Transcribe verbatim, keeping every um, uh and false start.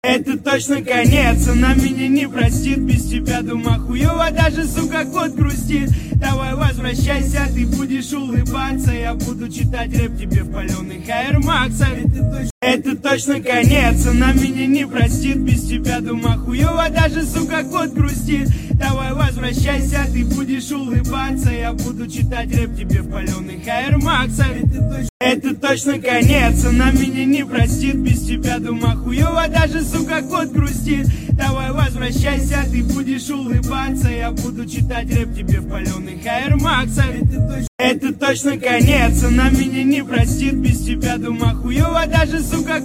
Это точно конец, она меня не простит. Без тебя дома хуёво, даже, сука, кот грустит. Давай возвращайся, ты будешь улыбаться. Я буду читать рэп тебе в палёных Air Max'ах. Это точно конец, она меня не простит. Без тебя дома хуёво, даже, сука, кот грустит. Давай возвращайся, ты будешь улыбаться. Я буду читать рэп тебе в палёных Air Max'ах. Это точно конец, она меня не простит. Без тебя дома хуёво, даже, сука, кот грустит. Давай возвращайся, ты будешь улыбаться. Я буду читать рэп тебе в палёных Air Max'ах. Это точно конец, она меня не простит. Без тебя дома хуёво, даже, сука,